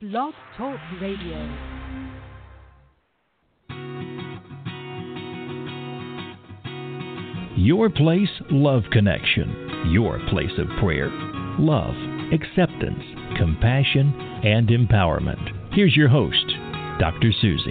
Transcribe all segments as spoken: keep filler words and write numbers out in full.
Blog Talk Radio. Your Place Love Connection. Your place of prayer, love, acceptance, compassion, and empowerment. Here's your host, Doctor Susie.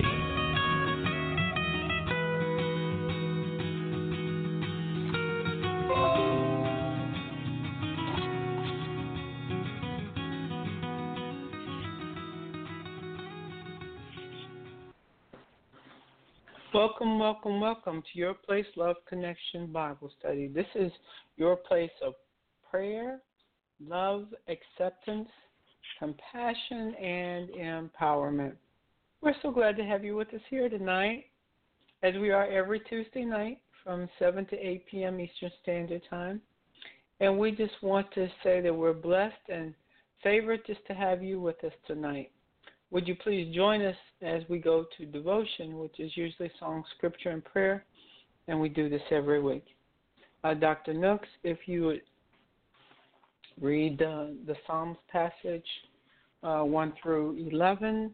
Welcome, welcome, welcome to Your Place Love Connection Bible Study. This is your place of prayer, love, acceptance, compassion, and empowerment. We're so glad to have you with us here tonight, as we are every Tuesday night from seven to eight p.m. Eastern Standard Time. And we just want to say that we're blessed and favored just to have you with us tonight. Would you please join us as we go to devotion, which is usually song, scripture, and prayer, and we do this every week. Uh, Doctor Nooks, if you would read uh, the Psalms passage uh, one through eleven.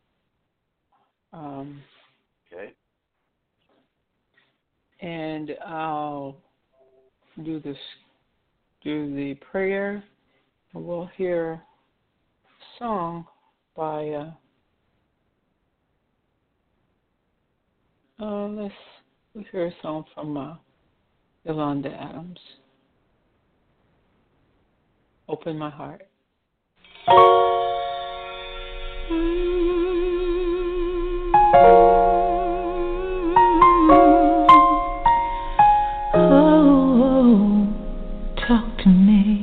Um, okay. And I'll do this, do the prayer, and we'll hear a song by uh, uh, let's we hear a song from uh, Yolanda Adams. Open My Heart. Oh, talk to me.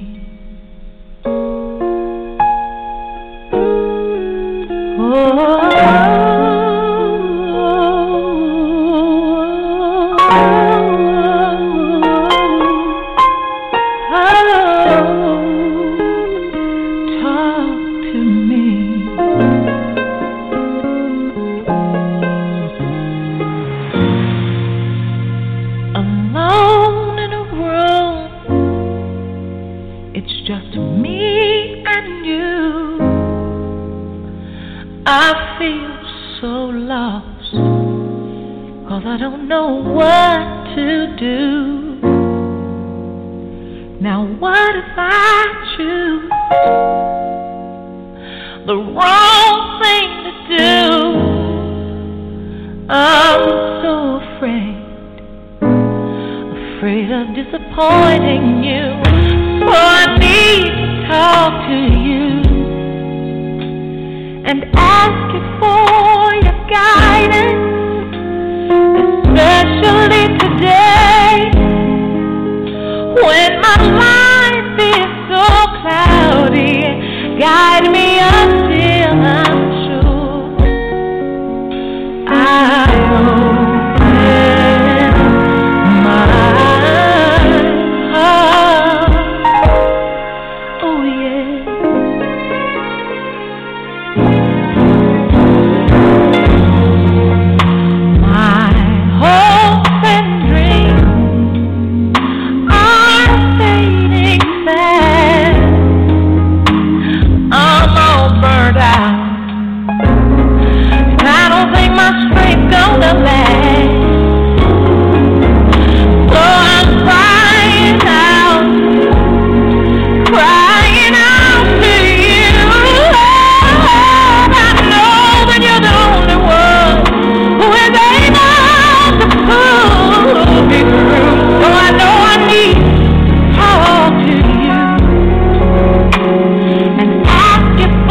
Disappointing you, so I need to talk to you and ask you for your guidance, especially today when my life is so cloudy. Guide me until I'm sure I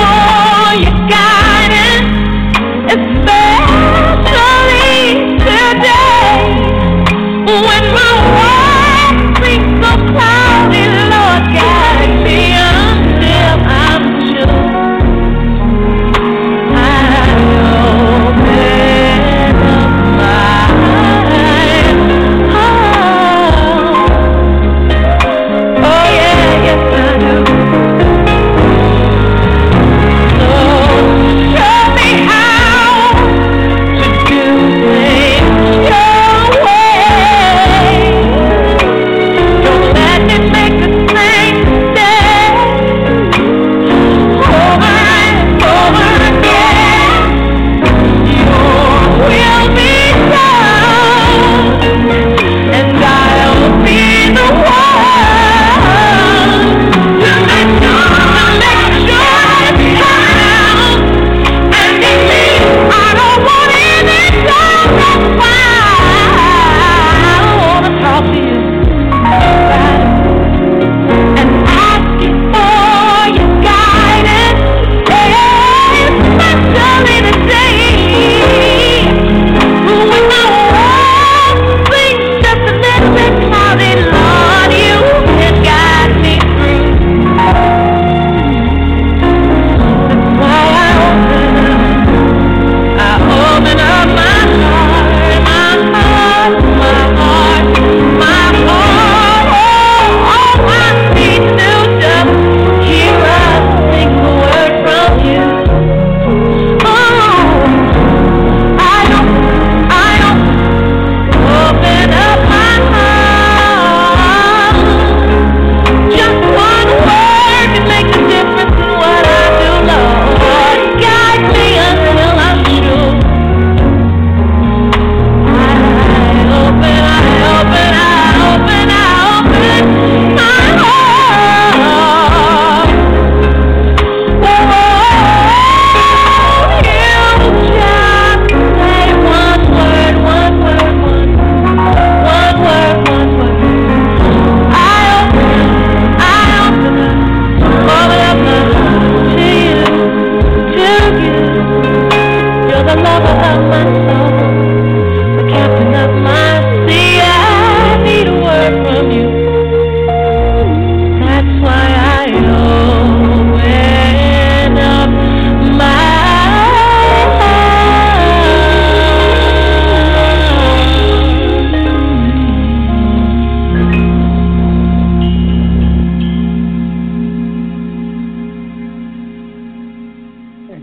especially today.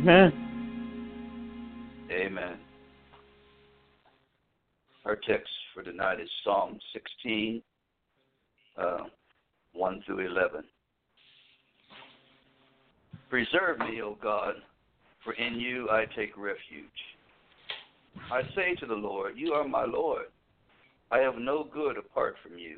Amen. Amen. Our text for tonight is Psalm sixteen, uh, one through eleven. Preserve me, O God, for in you I take refuge. I say to the Lord, you are my Lord. I have no good apart from you.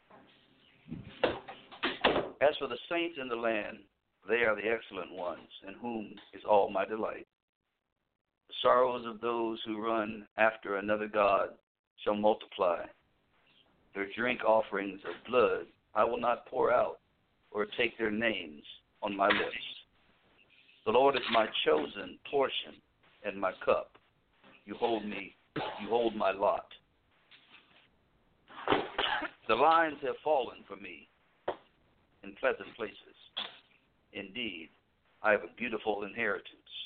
As for the saints in the land, they are the excellent ones, in whom is all my delight. The sorrows of those who run after another God shall multiply. Their drink offerings of blood I will not pour out, or take their names on my lips. The Lord is my chosen portion and my cup. You hold me, you hold my lot. The lines have fallen for me in pleasant places. Indeed, I have a beautiful inheritance.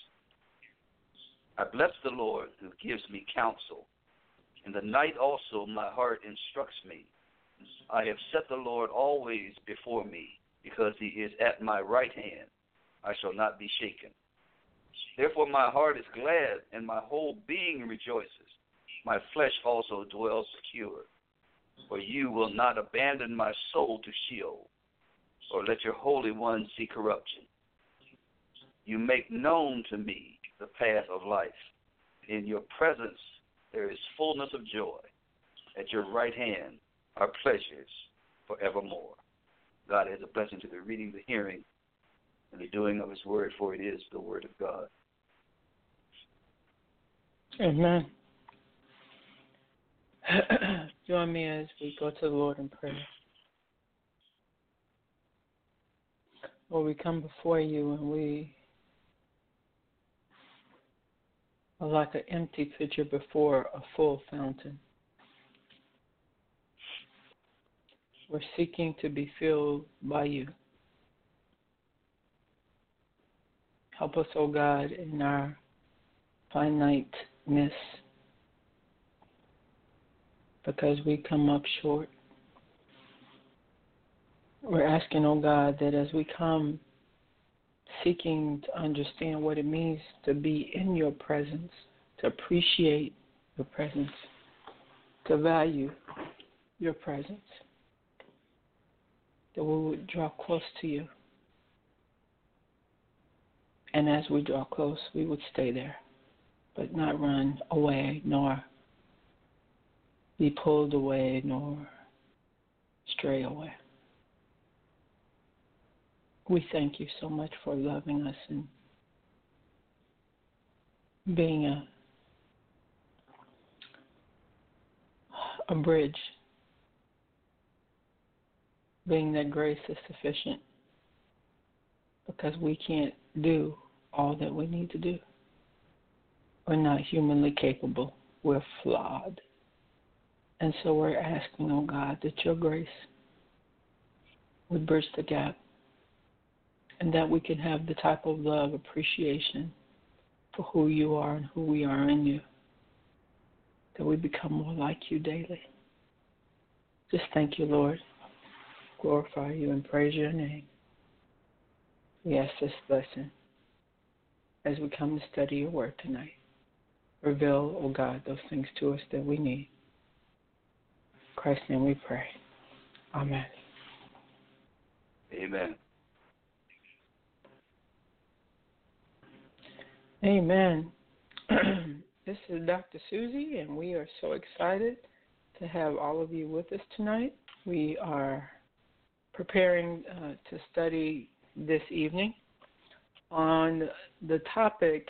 I bless the Lord who gives me counsel. In the night also my heart instructs me. I have set the Lord always before me, because he is at my right hand. I shall not be shaken. Therefore my heart is glad, and my whole being rejoices. My flesh also dwells secure. For you will not abandon my soul to Sheol, or let your Holy One see corruption. You make known to me the path of life. In your presence there is fullness of joy. At your right hand are pleasures forevermore. God has a blessing to the reading, the hearing, and the doing of his word, for it is the word of God. Amen. Join me as we go to the Lord in prayer. Lord, we come before you and we are like an empty pitcher before a full fountain. We're seeking to be filled by you. Help us, O God, in our finiteness, because we come up short. We're asking, oh God, that as we come seeking to understand what it means to be in your presence, to appreciate your presence, to value your presence, that we would draw close to you. And as we draw close, we would stay there, but not run away, nor be pulled away, nor stray away. We thank you so much for loving us and being a, a bridge, being that grace is sufficient, because we can't do all that we need to do. We're not humanly capable. We're flawed. And so we're asking, oh God, that your grace would bridge the gap, and that we can have the type of love, appreciation for who you are and who we are in you, that we become more like you daily. Just thank you, Lord. Glorify you and praise your name. We ask this blessing as we come to study your word tonight. Reveal, oh God, those things to us that we need. In Christ's name we pray. Amen. Amen. Amen. This is Doctor Susie, and we are so excited to have all of you with us tonight. We are preparing uh, to study this evening on the topic,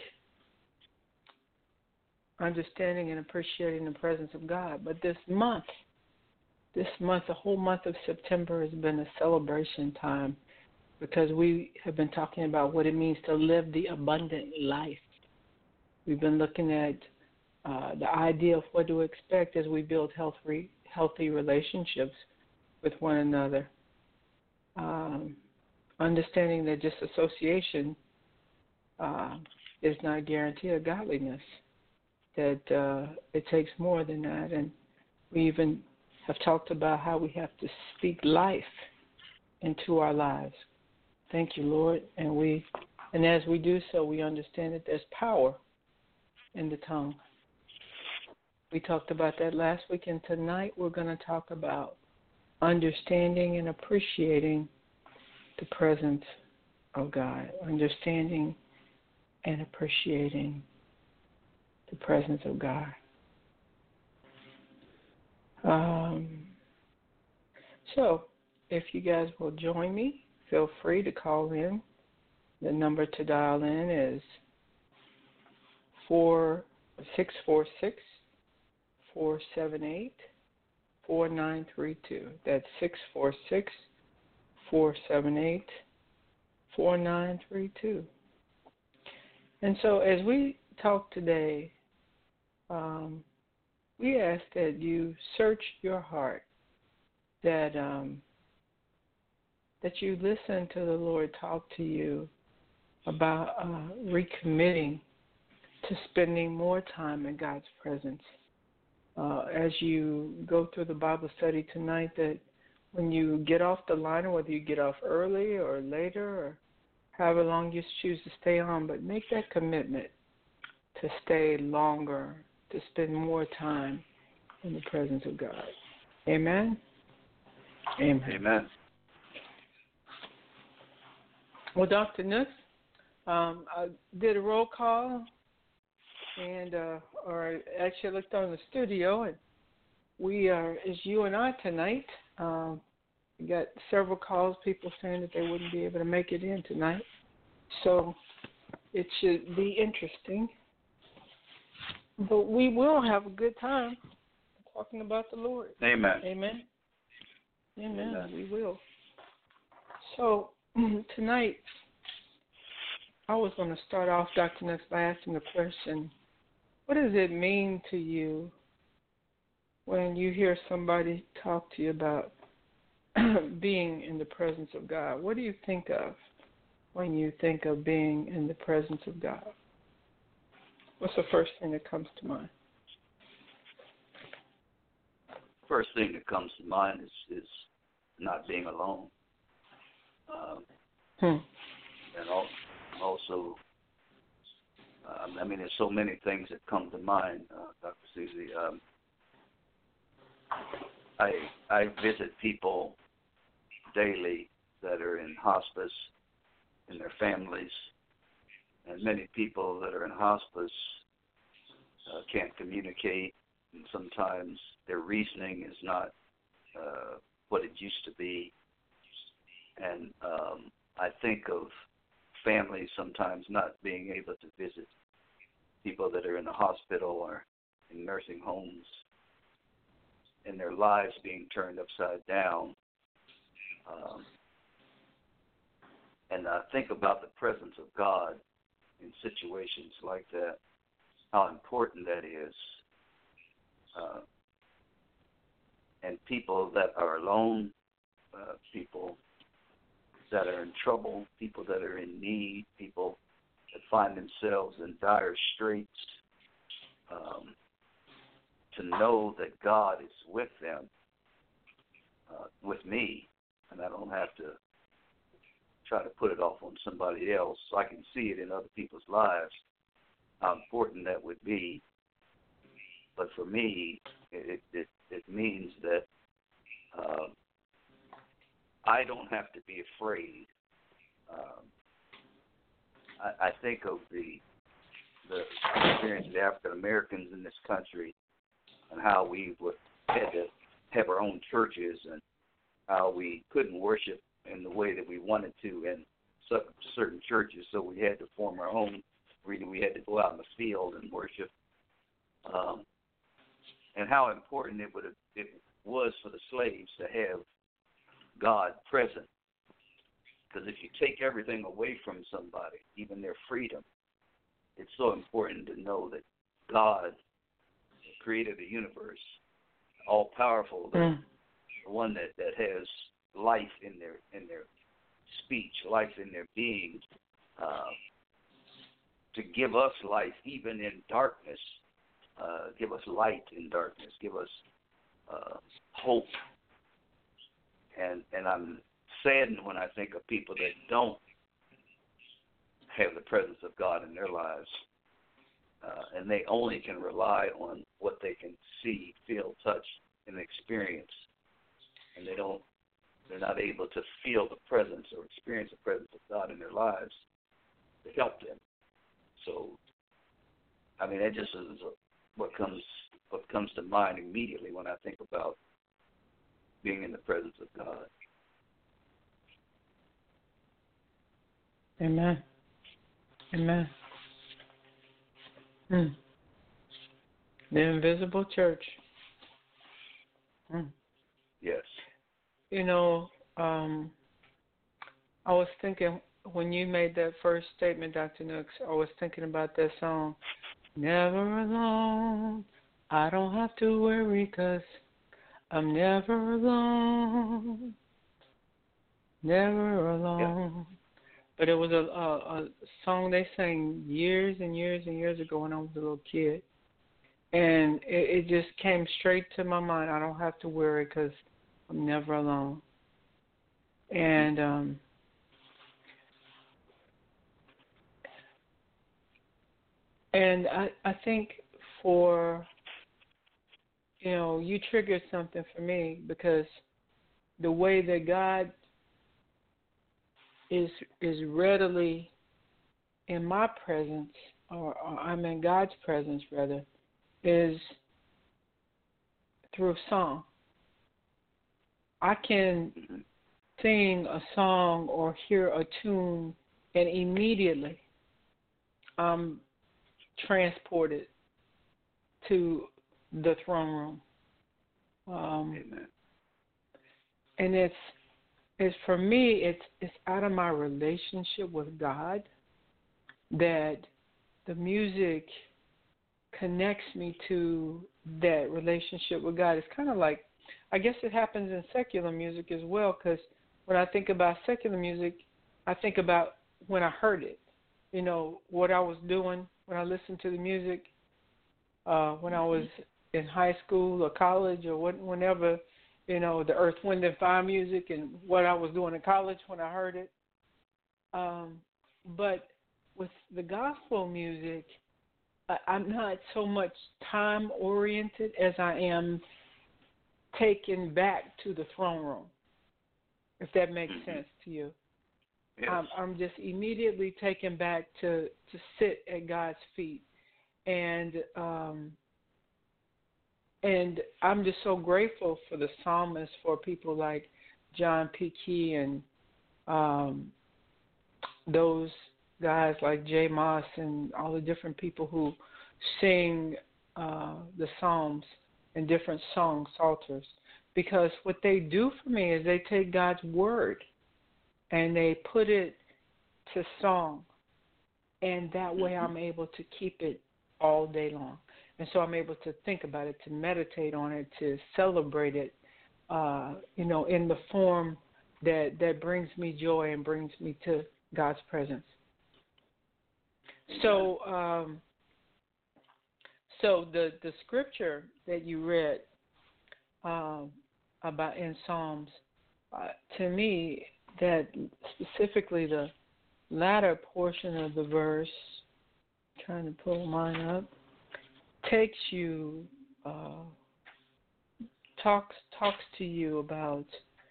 understanding and appreciating the presence of God. But this month, this month, the whole month of September has been a celebration time, because we have been talking about what it means to live the abundant life. We've been looking at uh, the idea of what to expect as we build healthy, healthy relationships with one another. Um, understanding that just association uh, is not a guarantee of godliness, that uh, it takes more than that. And we even have talked about how we have to speak life into our lives. Thank you, Lord. And we And as we do so, we understand that there's power in the tongue. We talked about that last week, and tonight we're going to talk about understanding and appreciating the presence of God. Understanding and appreciating the presence of God. Um, so, if you guys will join me, feel free to call in. The number to dial in is four six four six, four seven eight, four nine three two. That's six four six, four seven eight, four nine three two. And so as we talk today, um, we ask that you search your heart, that um, that you listen to the Lord talk to you about uh, recommitting to spending more time in God's presence. Uh, as you go through the Bible study tonight, that when you get off the line, whether you get off early or later or however long you choose to stay on, but make that commitment to stay longer, to spend more time in the presence of God. Amen? Amen. Amen. Well, Doctor Nooks, um, I did a roll call, and uh, or actually I looked on the studio, and we are, it's you and I tonight. Um, we got several calls, people saying that they wouldn't be able to make it in tonight. So it should be interesting. But we will have a good time talking about the Lord. Amen. Amen. Amen. Amen. We will. So tonight, I was going to start off, Doctor Nooks, by asking the question, what does it mean to you when you hear somebody talk to you about being in the presence of God? What do you think of when you think of being in the presence of God? What's the first thing that comes to mind? First thing that comes to mind is, is not being alone. Um, hmm. And also, um, I mean, there's so many things that come to mind, uh, Doctor Susie. Um, I I visit people daily that are in hospice and their families, and many people that are in hospice uh, can't communicate, and sometimes their reasoning is not uh, what it used to be. And um, I think of families sometimes not being able to visit people that are in the hospital or in nursing homes, and their lives being turned upside down. Um, and I think about the presence of God in situations like that, how important that is. Uh, and people that are alone, uh, people that are in trouble, people that are in need, people that find themselves in dire straits, um, to know that God is with them, uh, with me, and I don't have to try to put it off on somebody else. So I can see it in other people's lives, how important that would be. But for me, it it, it means that uh, I don't have to be afraid. Um, I, I think of the the experience of the African Americans in this country and how we would had to have our own churches and how we couldn't worship in the way that we wanted to in certain churches, so we had to form our own. Really, we had to go out in the field and worship. Um, and how important it would have, it was for the slaves to have God present. Because if you take everything away from somebody, even their freedom, it's so important to know that God created the universe, all powerful, the, mm. the one that, that has life in their in their speech, life in their being, uh, to give us life even in darkness, uh, give us light in darkness, give us uh, hope. And and I'm saddened when I think of people that don't have the presence of God in their lives, uh, and they only can rely on what they can see, feel, touch, and experience, and they don't, they're not able to feel the presence or experience the presence of God in their lives to help them. So, I mean, that just is what comes what comes to mind immediately when I think about being in the presence of God. Amen. Amen. Hmm. The invisible church. Hmm. Yes. You know, um, I was thinking when you made that first statement, Doctor Nooks, I was thinking about that song, Never Alone. I don't have to worry 'cause I'm never alone. Never alone. Yeah. But it was a, a, a song they sang years and years and years ago when I was a little kid. And it, it just came straight to my mind. I don't have to worry because I'm never alone. And um, and I, I think for, you know, you triggered something for me because the way that God is is readily in my presence, or, or I'm in God's presence rather, is through song. I can sing a song or hear a tune and immediately I'm transported to the throne room. Um, Amen. And it's it's for me, it's it's out of my relationship with God that the music connects me to that relationship with God. It's kind of like, I guess it happens in secular music as well, because when I think about secular music, I think about when I heard it, you know, what I was doing when I listened to the music, uh, when I was in high school or college or what, whenever, you know, the Earth, Wind, and Fire music and what I was doing in college when I heard it. Um, but with the gospel music, I, I'm not so much time-oriented as I am taken back to the throne room, if that makes sense to you. Yes. I'm, I'm just immediately taken back to, to sit at God's feet. And um, and I'm just so grateful for the psalmists, for people like John P. Key and um, those guys like Jay Moss and all the different people who sing uh, the Psalms and different song psalters. Because what they do for me is they take God's word and they put it to song. And that way I'm able to keep it all day long. And so I'm able to think about it, to meditate on it, to celebrate it, uh, you know, in the form that, that brings me joy and brings me to God's presence. So, um, so the the scripture that you read um, about in Psalms, uh, to me, that specifically the latter portion of the verse, trying to pull mine up, takes you, uh, talks talks to you about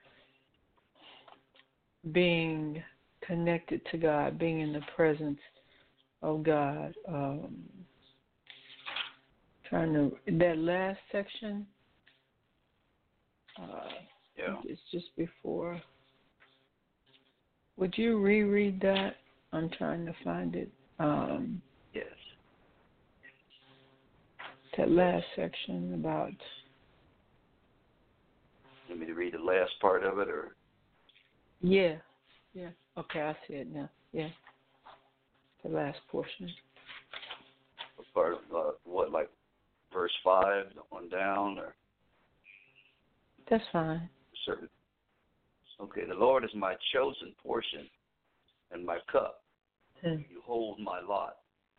being connected to God, being in the presence of God. Um, trying to that last section. Uh, yeah. It's just before. Would you reread that? I'm trying to find it. Um, Yes. That last section about. You want me to read the last part of it, or? Yeah, yeah. Okay, I see it now. Yeah, the last portion. Part of uh, what, like verse five on down, or? That's fine. Certain. Okay, the Lord is my chosen portion and my cup. Hmm. You hold my lot.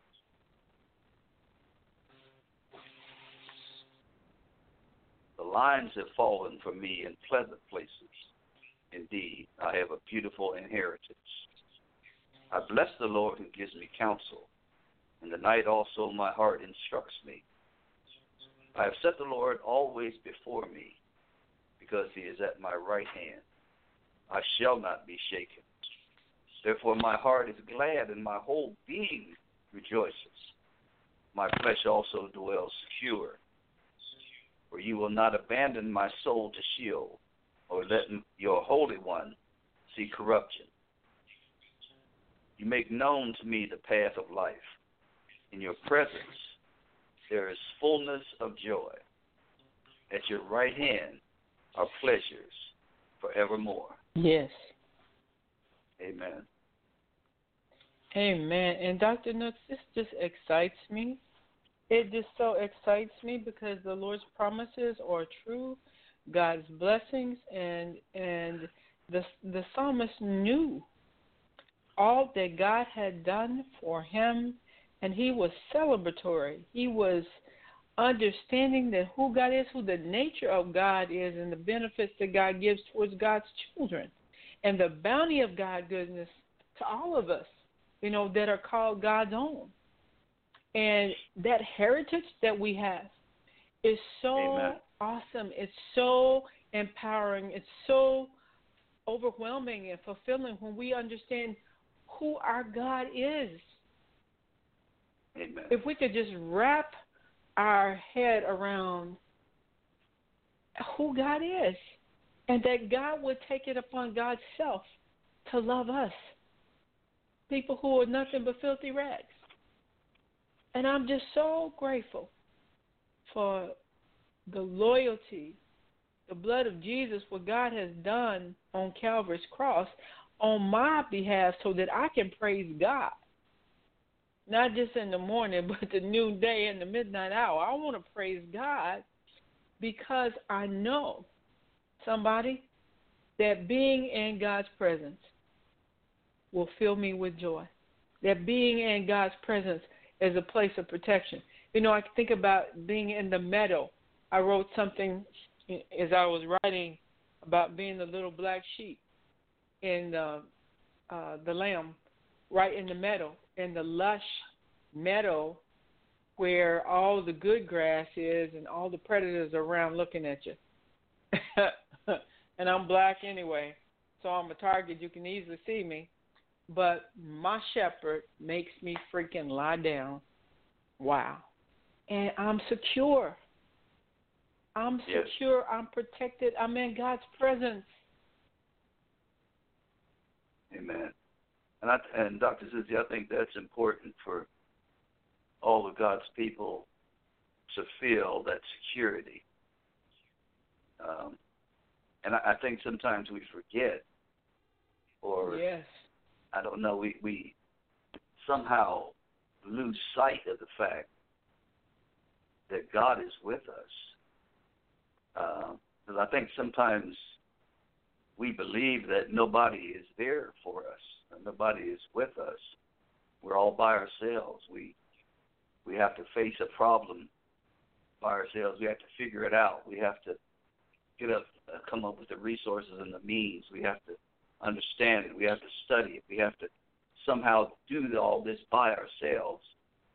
The lines have fallen for me in pleasant places. Indeed, I have a beautiful inheritance. I bless the Lord who gives me counsel. In the night also my heart instructs me. I have set the Lord always before me, because he is at my right hand. I shall not be shaken. Therefore my heart is glad, and my whole being rejoices. My flesh also dwells secure. For you will not abandon my soul to Sheol, or let your Holy One see corruption. You make known to me the path of life. In your presence there is fullness of joy. At your right hand are pleasures forevermore. Yes. Amen. Amen. And Doctor Nooks, this just excites me. It just so excites me because the Lord's promises are true, God's blessings, and and the the psalmist knew all that God had done for him, and he was celebratory. He was understanding that who God is, who the nature of God is, and the benefits that God gives towards God's children, and the bounty of God's goodness to all of us, you know, that are called God's own. And that heritage that we have is so Amen. awesome. It's so empowering. It's so overwhelming and fulfilling when we understand who our God is. Amen. If we could just wrap our head around who God is, and that God would take it upon God's self to love us, people who are nothing but filthy rags. And I'm just so grateful for the loyalty, the blood of Jesus, what God has done on Calvary's cross on my behalf so that I can praise God. Not just in the morning, but the noonday and the midnight hour. I want to praise God because I know, somebody, that being in God's presence will fill me with joy. That being in God's presence is a place of protection. You know, I think about being in the meadow. I wrote something as I was writing about being the little black sheep in the, uh, the lamb right in the meadow, in the lush meadow where all the good grass is and all the predators are around looking at you. And I'm black anyway, so I'm a target. You can easily see me. But my shepherd makes me freaking lie down. Wow. And I'm secure. I'm Yes. secure. I'm protected. I'm in God's presence. Amen. And, I, and Doctor Susie, I think that's important for all of God's people to feel that security. Um, and I, I think sometimes we forget, or yes. I don't know, we, we somehow lose sight of the fact that God is with us. Because uh, I think sometimes we believe that nobody is there for us. Nobody is with us. We're all by ourselves. We we have to face a problem by ourselves. We have to figure it out. We have to get up, uh, come up with the resources and the means. We have to understand it. We have to study it. We have to somehow do all this by ourselves.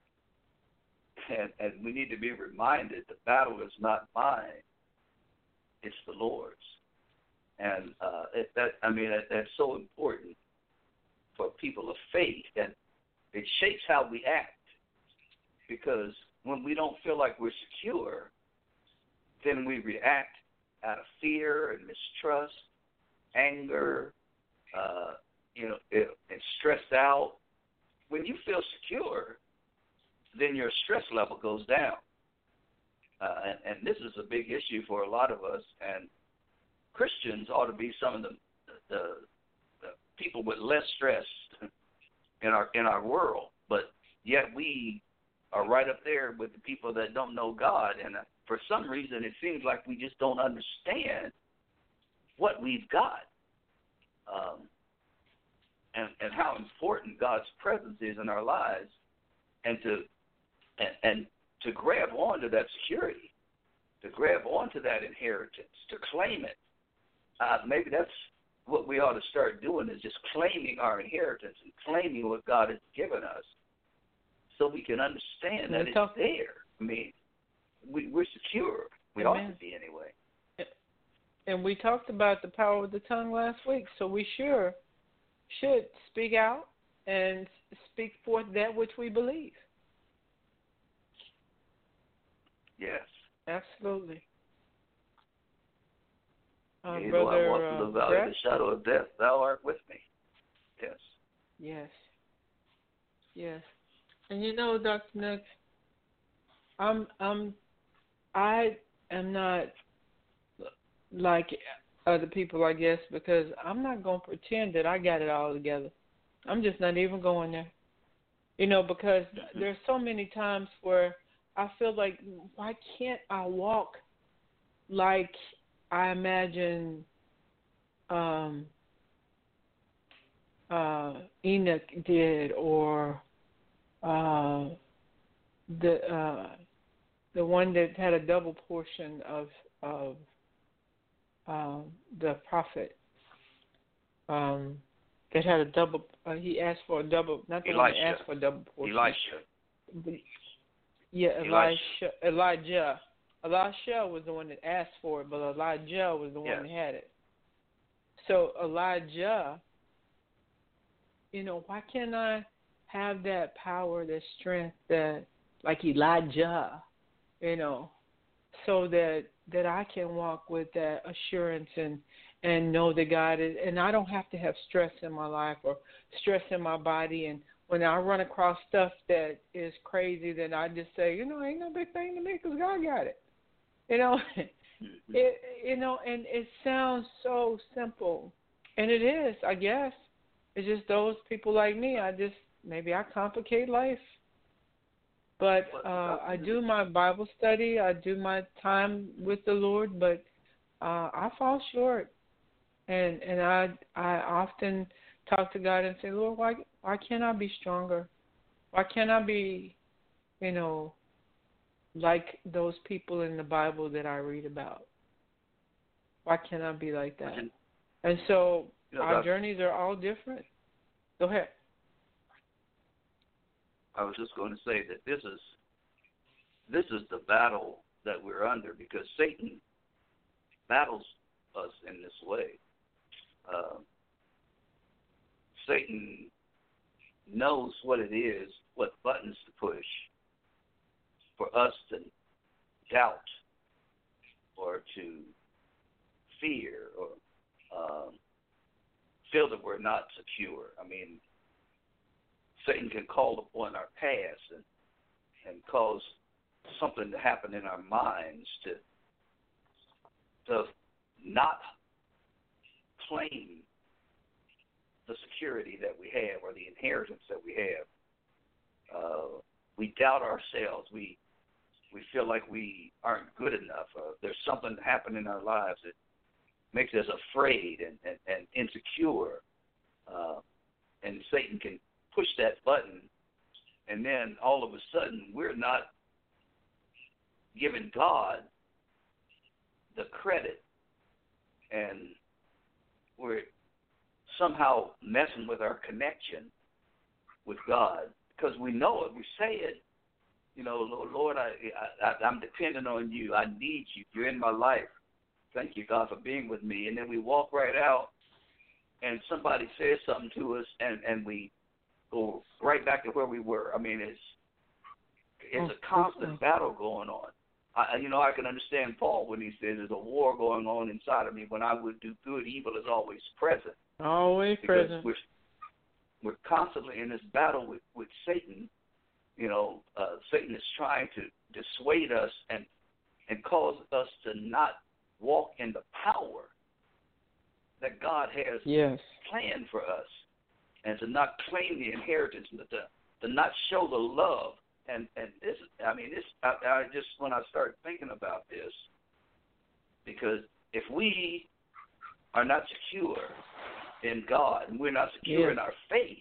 And, and we need to be reminded the battle is not mine. It's the Lord's. And uh, it, that I mean, that, that's so important for people of faith, and it shapes how we act. Because when we don't feel like we're secure, then we react out of fear and mistrust, anger, uh, you know, and stressed out. When you feel secure, then your stress level goes down. Uh, and, and this is a big issue for a lot of us. And Christians ought to be some of the, the, the people with less stress in our in our world, but yet we are right up there with the people that don't know God. And for some reason, it seems like we just don't understand what we've got, um, and and how important God's presence is in our lives, and to and, and to grab onto that security, to grab onto that inheritance, to claim it. Uh, maybe that's what we ought to start doing is just claiming our inheritance and claiming what God has given us so we can understand that it's there. I mean, we, we're secure. We Amen. ought to be anyway. And we talked about the power of the tongue last week, so we sure should speak out and speak forth that which we believe. Yes. Absolutely. Uh, you brother, know, I walk through the valley uh, of the shadow of death. Thou art with me. Yes. Yes. Yes. And you know, Doctor Nick, I'm, I'm, I am not like other people, I guess, because I'm not going to pretend that I got it all together. I'm just not even going there. You know, because there's so many times where I feel like, why can't I walk like I imagine um, uh, Enoch did, or uh, the uh, the one that had a double portion of of uh, the prophet um, that had a double. Uh, he asked for a double. Not the one that asked for a double portion. Elisha. But, yeah, Elisha. Elijah. Elisha was the one that asked for it, but Elijah was the one yes. that had it. So Elijah, you know, why can't I have that power, that strength, that like Elijah, you know, so that that I can walk with that assurance and and know that God is, and I don't have to have stress in my life or stress in my body. And when I run across stuff that is crazy, then I just say, you know, ain't no big thing to me because God got it. You know, it, you know, and it sounds so simple, and it is, I guess. It's just those people like me. I just maybe I complicate life, but uh, I do my Bible study. I do my time with the Lord, but uh, I fall short, and and I I often talk to God and say, Lord, why why can't I be stronger? Why can't I be, you know, like those people in the Bible that I read about? Why can't I be like that? And so you know, our journeys are all different. Go ahead. I was just going to say that this is this is the battle that we're under because Satan battles us in this way. Uh, Satan knows what it is, what buttons to push for us to doubt or to fear or um, feel that we're not secure. I mean, Satan can call upon our past and, and cause something to happen in our minds to to not claim the security that we have or the inheritance that we have. Uh, we doubt ourselves. We we feel like we aren't good enough. Uh, there's something happening in our lives that makes us afraid and, and, and insecure. Uh, and Satan can push that button, and then all of a sudden we're not giving God the credit, and we're somehow messing with our connection with God because we know it. We say it, you know, Lord, I, I, I'm dependent on you. I need you. You're in my life. Thank you, God, for being with me. And then we walk right out, and somebody says something to us, and, and we go right back to where we were. I mean, it's it's a constant battle going on. I, you know, I can understand Paul when he says there's a war going on inside of me. When I would do good, evil is always present. Always because present. We're, we're constantly in this battle with, with Satan. You know, uh, Satan is trying to dissuade us and and cause us to not walk in the power that God has yes. planned for us, and to not claim the inheritance, and to, to not show the love. And and this, I mean, this. I, I just when I start thinking about this, because if we are not secure in God and we're not secure yes. in our faith,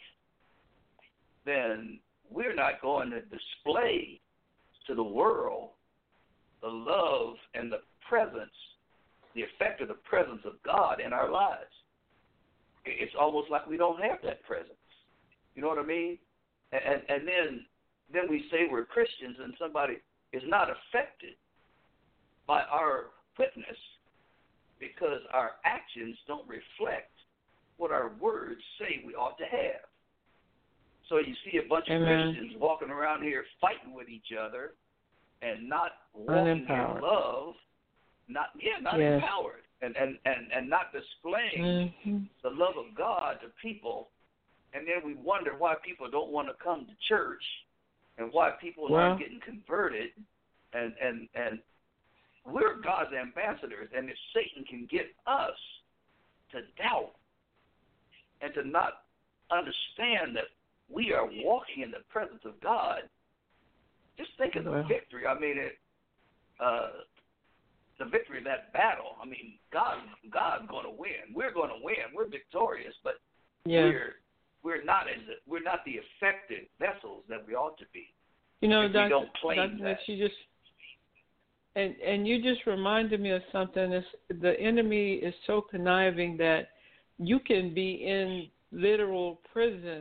then we're not going to display to the world the love and the presence, the effect of the presence of God in our lives. it's almost like we don't have that presence. You know what I mean? And and then then we say we're Christians and somebody is not affected by our witness because our actions don't reflect what our words say we ought to have. So you see a bunch Amen. of Christians walking around here fighting with each other and not walking Unempowered. in love, not yeah, not Yes. empowered, and, and, and, and not displaying Mm-hmm. the love of God to people. And then we wonder why people don't want to come to church and why people Well, aren't getting converted. And, and, and we're God's ambassadors, and if Satan can get us to doubt and to not understand that we are walking in the presence of God, just think of the Well. victory. I mean, it, uh, the victory of that battle. I mean, God, God's going to win. We're going to win. We're victorious, but yeah. we're we're not as we're not the effective vessels that we ought to be. You know, if we Doctor don't claim Doctor that. Mitch, you just and and you just reminded me of something. It's, the enemy is so conniving that you can be in literal prison,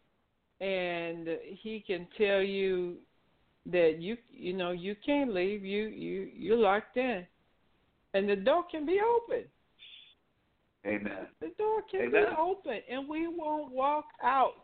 and he can tell you that you you know you can't leave. You you you're locked in, and the door can be open. Amen. The door can Amen. be open, and we won't walk out.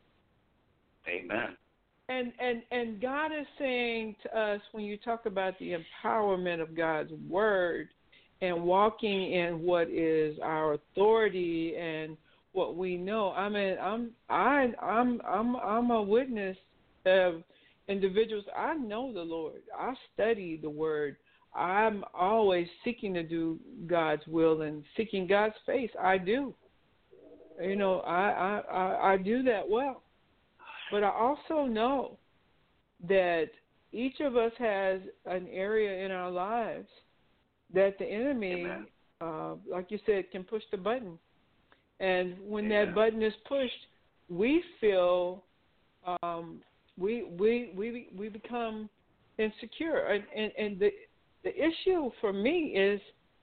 Amen. And, and and God is saying to us, when you talk about the empowerment of God's word and walking in what is our authority and what we know. I mean, I'm I I'm I'm I'm a witness of individuals. I know the Lord. I study the word. I'm always seeking to do God's will and seeking God's face. I do. You know, I I, I, I do that well. But I also know that each of us has an area in our lives that the enemy, uh, like you said, can push the button. And when Amen. that button is pushed, we feel um, we we we we become insecure. And, and, and the the issue for me is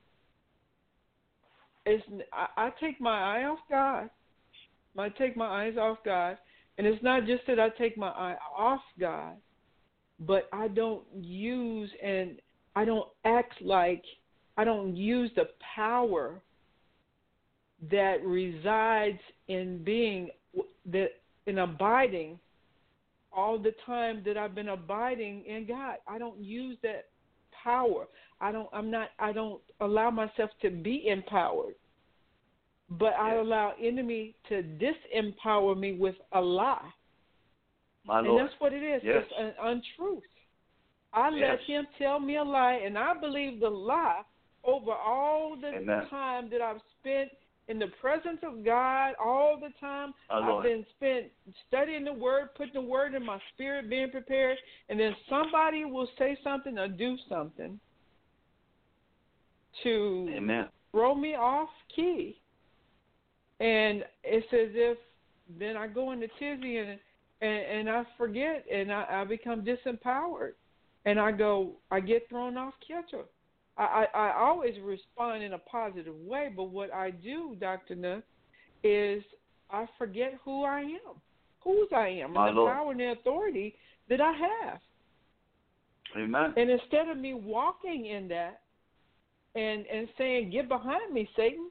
is I, I take my eye off God. I take my eyes off God. And it's not just that I take my eye off God, but I don't use and I don't act like I don't use the power that resides in being that in abiding all the time that I've been abiding in God. I don't use that power. I don't I'm not I don't allow myself to be empowered. But I Yes. allow enemy to disempower me with a lie. My and Lord. that's what it is. Yes. It's an untruth. I Yes. let him tell me a lie, and I believe the lie over all the Amen. time that I've spent in the presence of God, all the time My I've Lord. been spent studying the Word, putting the Word in my spirit, being prepared, and then somebody will say something or do something to Amen. throw me off key. And it's as if then I go into tizzy and and, and I forget and I, I become disempowered and I go I get thrown off kilter. I, I, I always respond in a positive way, but what I do, Doctor Nutt, is I forget who I am, whose I am, My and the Lord. power and the authority that I have. Amen. And instead of me walking in that and, and saying, "Get behind me, Satan,"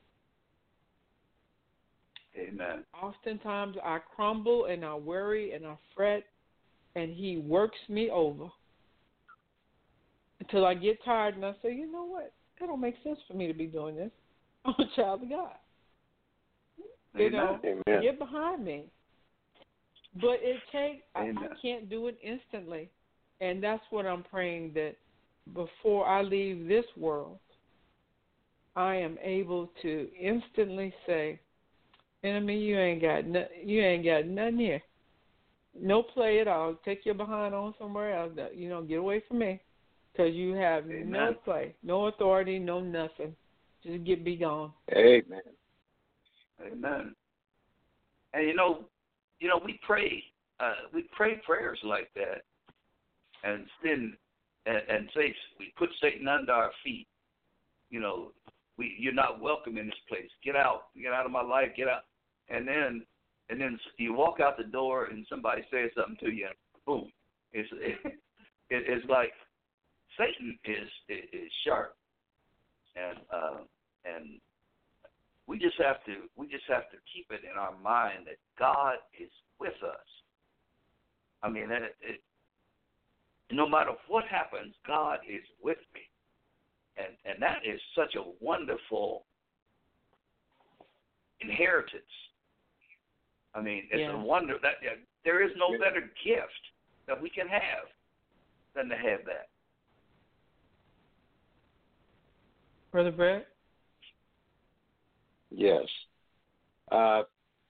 Amen. oftentimes I crumble and I worry and I fret, and he works me over until I get tired and I say, you know what? It don't make sense for me to be doing this. I'm a child of God. You Amen. know, Amen. get behind me. But it takes, I, I Amen. can't do it instantly. And that's what I'm praying, that before I leave this world, I am able to instantly say, enemy, you ain't got no, you ain't got nothing here. No play at all. Take your behind on somewhere else. You know, get away from me, because you have Amen. no play, no authority, no nothing. Just get be gone. Amen. Amen. And you know, you know, we pray, uh, we pray prayers like that, and then and, and say we put Satan under our feet. You know, we you're not welcome in this place. Get out, get out of my life, get out. And then and then you walk out the door and somebody says something to you, and boom, it's it, it's like Satan is is sharp, and uh, and we just have to we just have to keep it in our mind that God is with us. I mean, it, it, no matter what happens, God is with me. And and that is such a wonderful inheritance. I mean, it's yeah. a wonder that yeah, there is no better gift that we can have than to have that. Brother Brett? Yes. Uh,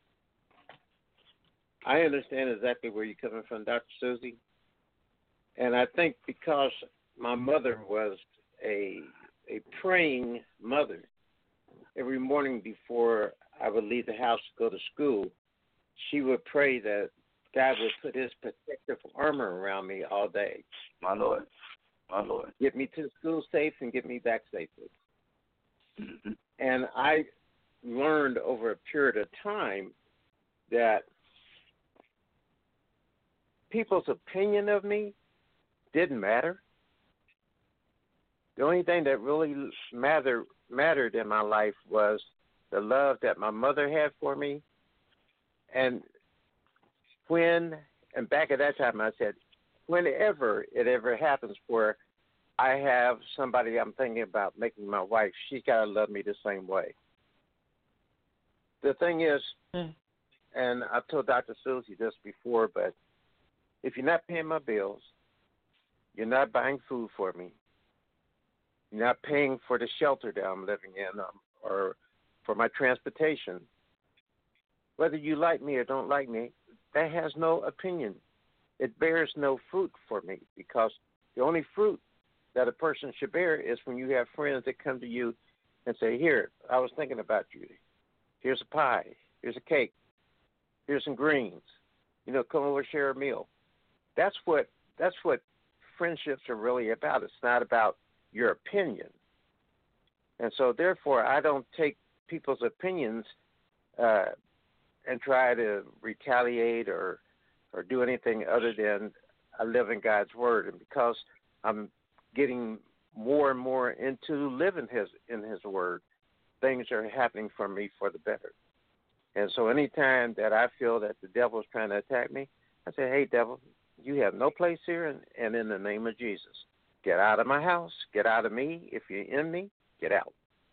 I understand exactly where you're coming from, Doctor Susie. And I think because my mother was a a praying mother, every morning before I would leave the house to go to school, she would pray that God would put his protective armor around me all day. My Lord. My Lord. Get me to school safe and get me back safely. Mm-hmm. And I learned over a period of time that people's opinion of me didn't matter. The only thing that really matter, mattered in my life was the love that my mother had for me. And when, and back at that time I said, whenever it ever happens where I have somebody I'm thinking about making my wife, she's got to love me the same way. The thing is, mm. and I've told Doctor Susie this before, but if you're not paying my bills, you're not buying food for me, you're not paying for the shelter that I'm living in, um, or for my transportation, whether you like me or don't like me, that has no opinion. It bears no fruit for me, because the only fruit that a person should bear is when you have friends that come to you and say, here, I was thinking about you. Here's a pie. Here's a cake. Here's some greens. You know, come over, share a meal. That's what that's what friendships are really about. It's not about your opinion. And so, therefore, I don't take people's opinions uh, and try to retaliate or or do anything other than I live in God's Word. And because I'm getting more and more into living his in His Word, things are happening for me for the better. And so anytime that I feel that the devil is trying to attack me, I say, hey, devil, you have no place here, and, and in the name of Jesus, get out of my house, get out of me. If you're in me, get out.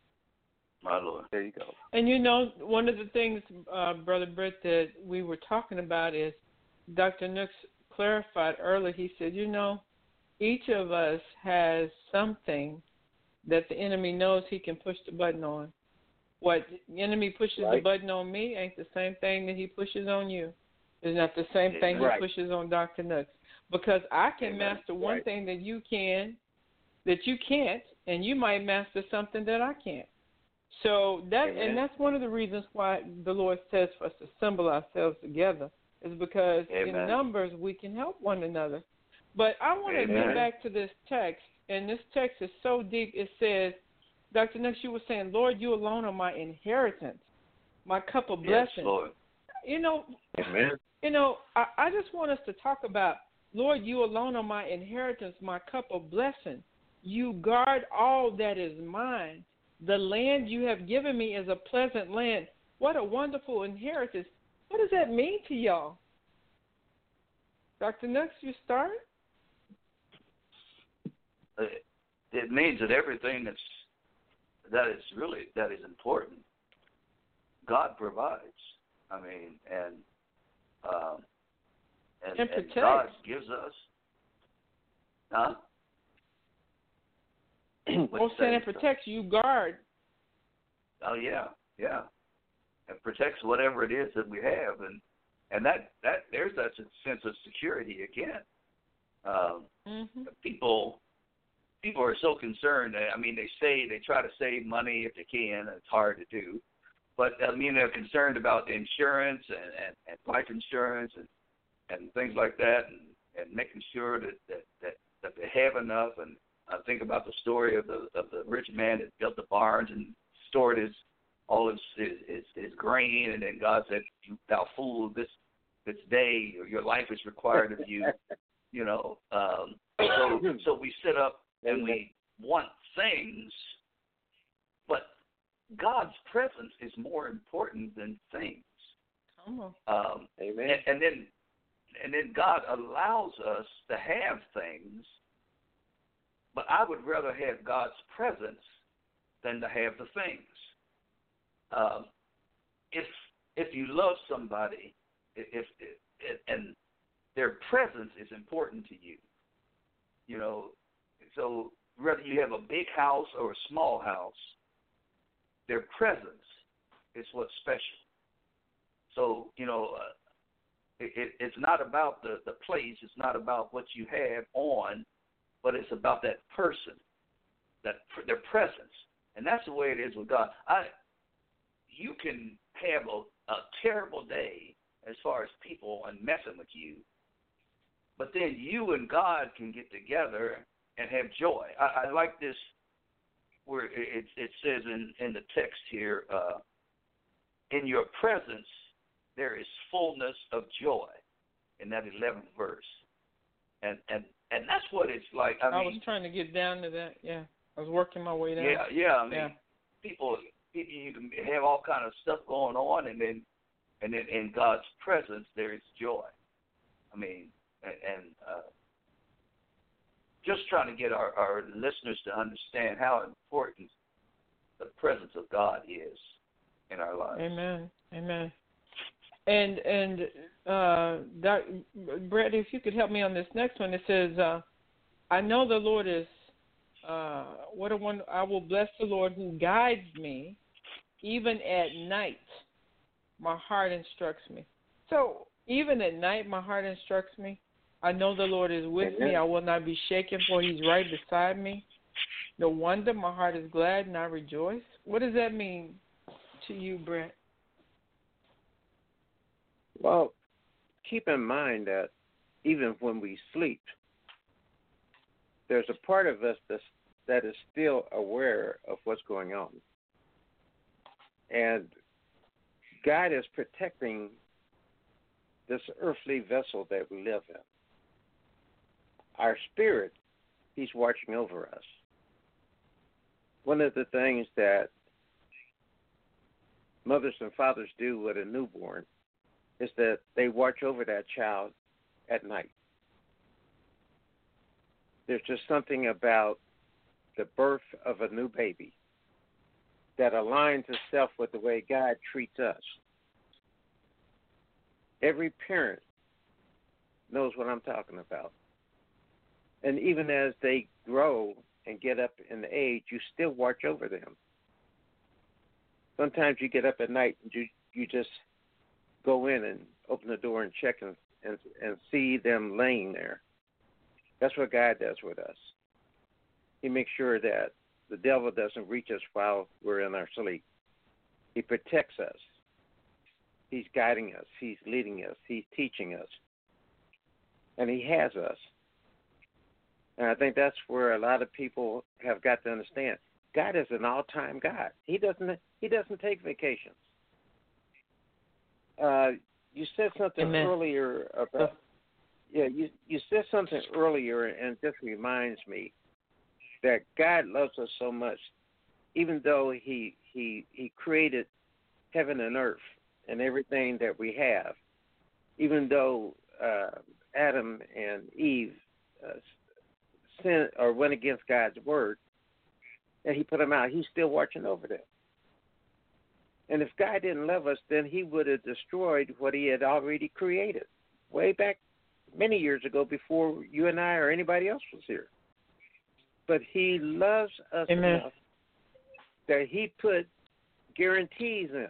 My Lord. There you go. And, you know, one of the things, uh, Brother Britt, that we were talking about is Doctor Nooks clarified earlier. He said, you know, each of us has something that the enemy knows he can push the button on. What the enemy pushes right. the button on me ain't the same thing that he pushes on you. It's not the same thing right. he pushes on Doctor Nooks. Because I can Amen. master one right. thing that you can, that you can't, and you might master something that I can't. So that, Amen. and that's one of the reasons why the Lord says for us to assemble ourselves together, is because Amen. in numbers we can help one another. But I want to get back to this text, and this text is so deep. It says, Doctor Nooks, you were saying, Lord, you alone are my inheritance, my cup of blessing. Yes, Lord. You know, Amen. you know, I, I just want us to talk about, Lord, you alone are my inheritance, my cup of blessing. You guard all that is mine. The land you have given me is a pleasant land. What a wonderful inheritance. What does that mean to y'all? Doctor Nooks, you start? It means that everything that's that is really that is important, God provides. I mean, and um, and, and, and God gives us, huh? Well, saying it protects you, guard. Oh yeah, yeah. It protects whatever it is that we have, and and that, that there's that sense of security again. Um, mm-hmm. People. People are so concerned. I mean, they say they try to save money if they can. It's hard to do, but I mean, they're concerned about insurance and, and, and life insurance and, and things like that, and, and making sure that, that, that, that they have enough. And I think about the story of the of the rich man that built the barns and stored his all his his, his grain, and then God said, "Thou fool, this this day your life is required of you." You know, um, so so we sit up and we want things, but God's presence is more important than things. Come on. Um, Amen. And, and then and then God allows us to have things, but I would rather have God's presence than to have the things. Um, if if you love somebody, if, if, if and their presence is important to you, you know, so whether you have a big house or a small house, their presence is what's special. So, you know, uh, it, it, it's not about the, the place, it's not about what you have on, but it's about that person, that their presence. And that's the way it is with God. I, you can have a, a terrible day as far as people and messing with you, but then you and God can get together and have joy. I, I like this where it, it says in, in the text here, uh, in your presence there is fullness of joy, in that eleventh verse. And and, and that's what it's like. I, I mean, was trying to get down to that, yeah. I was working my way down. Yeah, yeah. I mean, yeah. people, people, you can have all kind of stuff going on, and then, and then in God's presence there is joy. I mean, and, and uh, just trying to get our, our listeners to understand how important the presence of God is in our lives. Amen. Amen. And and uh, Doc, Brett, if you could help me on this next one, it says, uh, "I know the Lord is uh, what a one. I will bless the Lord who guides me, even at night. My heart instructs me." So even at night, my heart instructs me. I know the Lord is with Amen. me. I will not be shaken, for He's right beside me. No wonder my heart is glad and I rejoice. What does that mean to you, Brett? Well, keep in mind that even when we sleep, there's a part of us that's, that is still aware of what's going on. And God is protecting this earthly vessel that we live in. Our spirit, He's watching over us. One of the things that mothers and fathers do with a newborn is that they watch over that child at night. There's just something about the birth of a new baby that aligns itself with the way God treats us. Every parent knows what I'm talking about. And even as they grow and get up in the age, you still watch over them. Sometimes you get up at night and you, you just go in and open the door and check and, and and see them laying there. That's what God does with us. He makes sure that the devil doesn't reach us while we're in our sleep. He protects us. He's guiding us. He's leading us. He's teaching us. And He has us. And I think that's where a lot of people have got to understand. God is an all-time God. He doesn't He doesn't take vacations. Uh, you said something Amen. earlier about yeah. You you said something earlier, and this reminds me that God loves us so much, even though He He He created heaven and earth and everything that we have. Even though uh, Adam and Eve uh, sinned or went against God's word, and He put them out, He's still watching over them. And if God didn't love us, then He would have destroyed what He had already created way back many years ago before you and I or anybody else was here. But He loves us Amen. enough that He put guarantees in.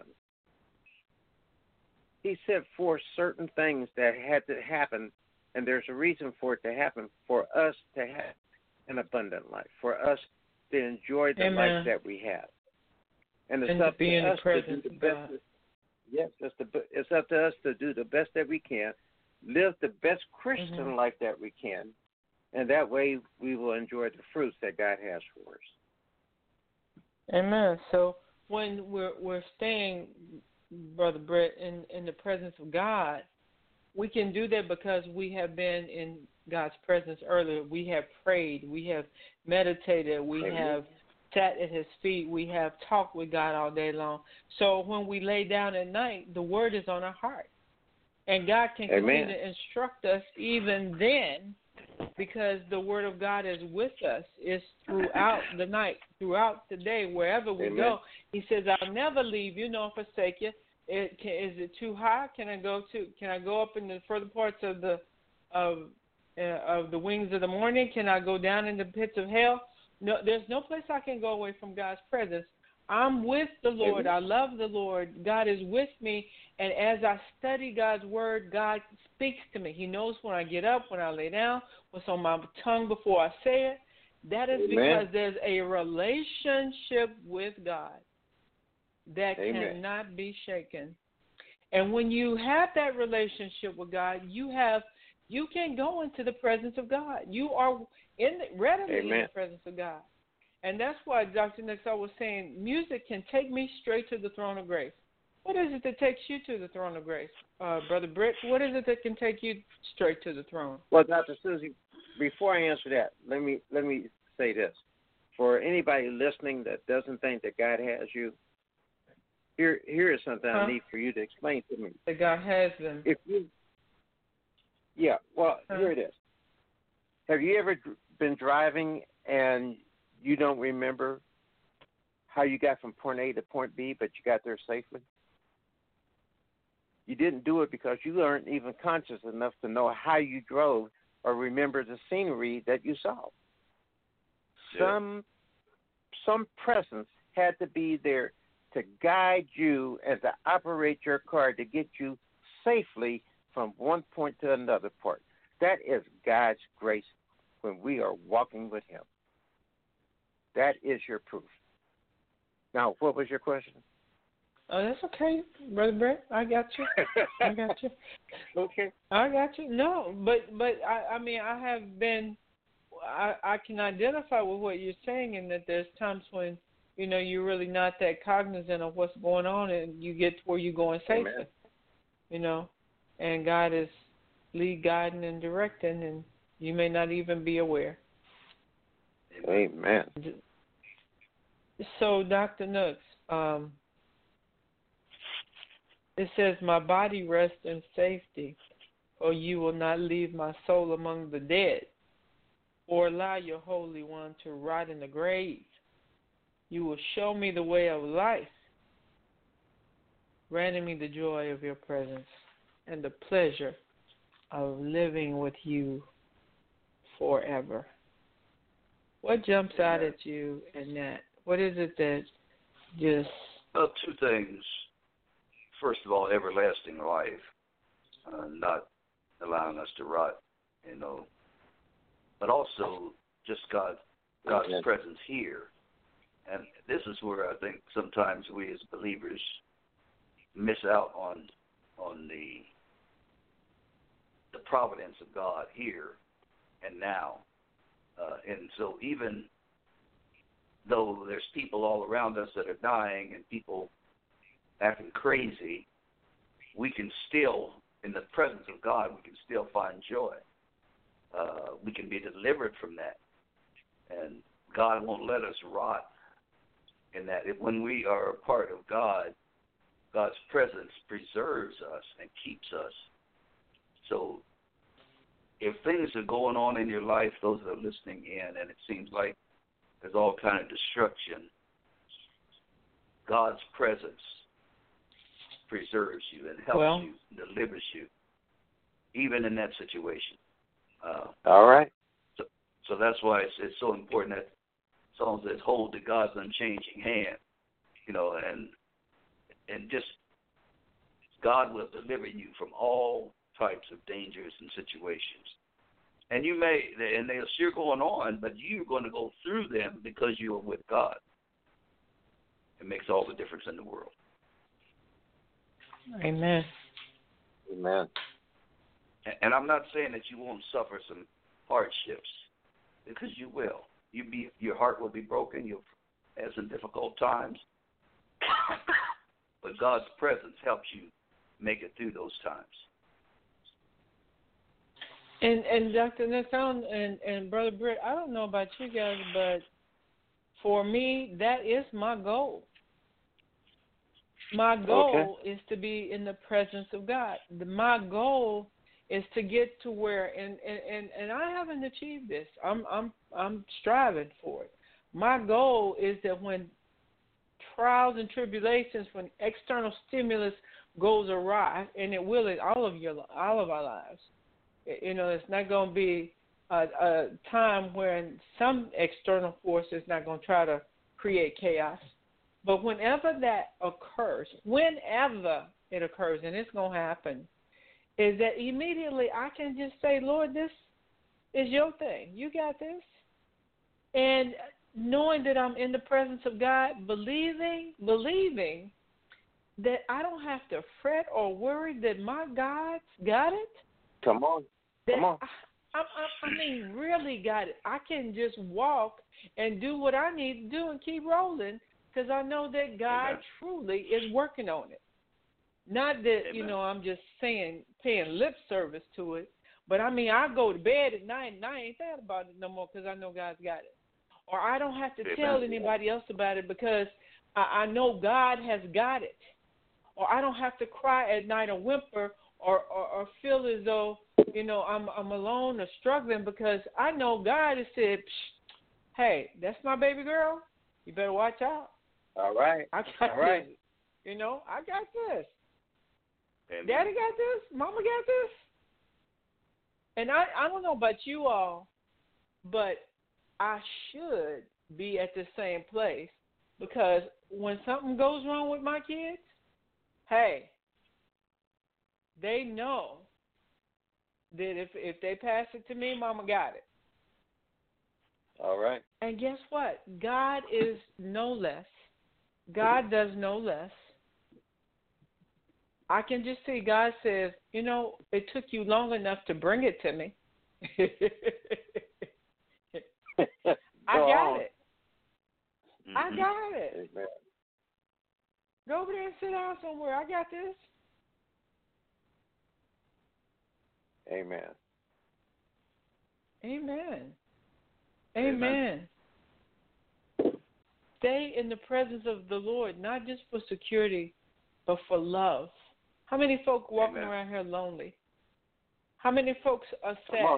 He set forth certain things that had to happen, and there's a reason for it to happen, for us to have an abundant life, for us to enjoy the Amen. life that we have. And it's And up to be to in us the to do presence the of best. God. Yes, it's, the, it's up to us to do the best that we can, live the best Christian Mhm. life that we can, and that way we will enjoy the fruits that God has for us. Amen. So when we're we're staying, Brother Brett, in, in the presence of God, we can do that because we have been in God's presence earlier. We have prayed. We have meditated. We Amen. have sat at his feet. We have talked with God all day long. So when we lay down at night, the word is on our heart. And God can Amen. continue to instruct us even then, because the word of God is with us. It's throughout the night, throughout the day, wherever we Amen. go. He says, I'll never leave you nor forsake you. It, can, is it too high? Can I go to? Can I go up in the further parts of the of uh, of the wings of the morning? Can I go down in the pits of hell? No, there's no place I can go away from God's presence. I'm with the Lord. I love the Lord. God is with me. And as I study God's word, God speaks to me. He knows when I get up, when I lay down, what's on my tongue before I say it. That is Amen. because there's a relationship with God that Amen. cannot be shaken. And when you have that relationship with God, you have you can go into the presence of God. You are in the, readily Amen. in the presence of God. And that's why Doctor Nixon was saying music can take me straight to the throne of grace. What is it that takes you to the throne of grace, uh, Brother Britt? What is it that can take you straight to the throne? Well, Doctor Susie, before I answer that, let me let me say this. For anybody listening that doesn't think that God has you, here here is something huh? I need for you to explain to me. That God has them. If you, yeah, well, huh? Here it is. Have you ever been driving and you don't remember how you got from point A to point B, but you got there safely? You didn't do it because you weren't even conscious enough to know how you drove or remember the scenery that you saw. Yeah. Some some presence had to be there to guide you and to operate your car to get you safely from one point to another point. That is God's grace when we are walking with him. That is your proof. Now, what was your question? Oh, that's okay, Brother Brett. I got you. I got you. Okay. I got you. No, but but I, I mean, I have been. I I can identify with what you're saying, in that there's times when you know you're really not that cognizant of what's going on, and you get to where you're going safely. Amen. You know, and God is lead, guiding, and directing, and you may not even be aware. Amen. So, Doctor Nooks, um, it says, my body rests in safety, or you will not leave my soul among the dead, or allow your Holy One to rot in the grave. You will show me the way of life, granting me the joy of your presence and the pleasure of living with you forever. What jumps out at you in that? What is it that just... Well, two things. First of all, everlasting life, uh, not allowing us to rot, you know. But also just God, God's Amen. presence here. And this is where I think sometimes we as believers miss out on on the the providence of God here and now. Uh, and so even though there's people all around us that are dying and people acting crazy, we can still, in the presence of God, we can still find joy. Uh, we can be delivered from that. And God won't let us rot in that. If, when we are a part of God, God's presence preserves us and keeps us. So if things are going on in your life, those that are listening in, and it seems like there's all kind of destruction, God's presence preserves you and helps well, you, delivers you, even in that situation. Uh, all right. So, so that's why it's, it's so important that Psalm says, hold to God's unchanging hand, you know, and and just God will deliver you from all types of dangers and situations. And you may, and they're sure going on, but you're going to go through them because you are with God. It makes all the difference in the world. Amen. Amen. And I'm not saying that you won't suffer some hardships, because you will. You be, your heart will be broken. You'll have some difficult times. but God's presence helps you make it through those times. And and Doctor Nathan and, and Brother Britt, I don't know about you guys, but for me, that is my goal. My goal okay. is to be in the presence of God. The, my goal is to get to where, and, and, and, and I haven't achieved this. I'm I'm I'm striving for it. My goal is that when trials and tribulations, when external stimulus goes awry, and it will in all of your all of our lives, you know, it's not going to be a, a time when some external force is not going to try to create chaos. But whenever that occurs, whenever it occurs, and it's going to happen, is that immediately I can just say, Lord, this is your thing. You got this. And knowing that I'm in the presence of God, believing, believing that I don't have to fret or worry that my God's got it. Come on. Come on. I, I, I mean, really got it. I can just walk and do what I need to do and keep rolling because I know that God Amen. Truly is working on it. Not that, Amen. You know, I'm just saying, paying lip service to it, but I mean, I go to bed at night and I ain't sad about it no more because I know God's got it. Or I don't have to Amen. Tell anybody else about it because I, I know God has got it. Or I don't have to cry at night or whimper or, or, or feel as though, you know, I'm I'm alone or struggling because I know God has said, hey, that's my baby girl. You better watch out. All right. I got All right. this. You know, I got this. Amen. Daddy got this. Mama got this. And I, I don't know about you all, but I should be at the same place because when something goes wrong with my kids, hey, they know that if if they pass it to me, Mama got it. All right. And guess what? God is no less. God does no less. I can just see God says, you know, it took you long enough to bring it to me. I got it. Mm-hmm. I got it. Amen. Go over there and sit down somewhere. I got this. Amen. Amen. Amen. Stay in the presence of the Lord, not just for security, but for love. How many folk walking Amen. Around here lonely? How many folks are sad? Come on,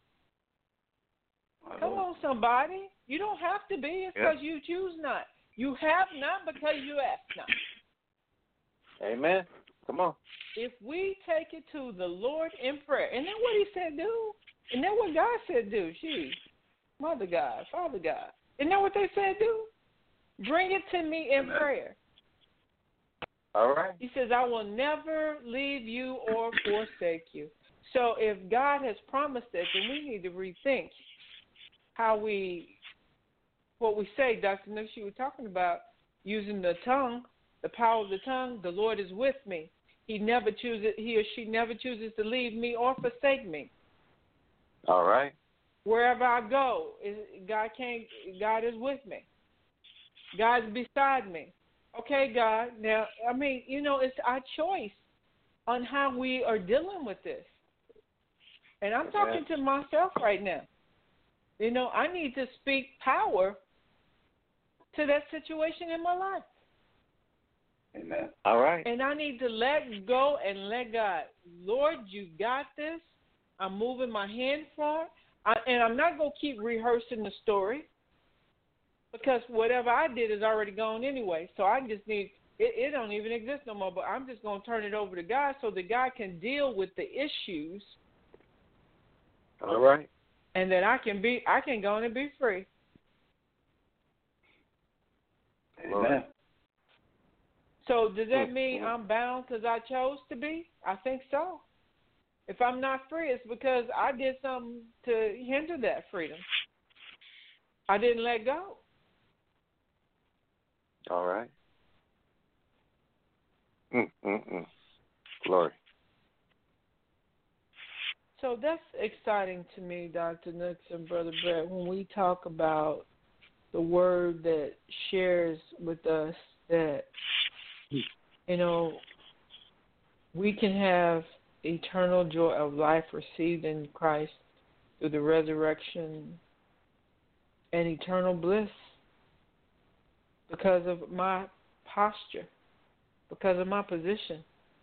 Come on somebody. You don't have to be. It's because yep. you choose not. You have not because you ask not. Amen. Come on. If we take it to the Lord in prayer, isn't that what he said do? Isn't that what God said do? She, Mother God, Father God. Isn't that what they said do? Bring it to me in Amen. Prayer. All right. He says, I will never leave you or forsake you. So if God has promised that, then we need to rethink how we, what we say. Doctor Nooks, you were talking about using the tongue, the power of the tongue. The Lord is with me. He never chooses, he or she never chooses to leave me or forsake me. All right. Wherever I go, God can't, God is with me. God's beside me. Okay, God. Now, I mean, you know, it's our choice on how we are dealing with this. And I'm talking to myself right now. You know, I need to speak power to that situation in my life. Amen. All right. And I need to let go and let God. Lord, you got this. I'm moving my hand forward. I, and I'm not going to keep rehearsing the story because whatever I did is already gone anyway. So I just need, it, it don't even exist no more, but I'm just going to turn it over to God so that God can deal with the issues. All right. And that I can be, I can go on and be free. Amen. So does that mean I'm bound because I chose to be? I think so. If I'm not free, it's because I did something to hinder that freedom. I didn't let go. All right. Mm, mm, mm. Glory. So that's exciting to me, Doctor Nooks and Brother Brett, when we talk about the word that shares with us that you know, we can have eternal joy of life received in Christ through the resurrection and eternal bliss because of my posture, because of my position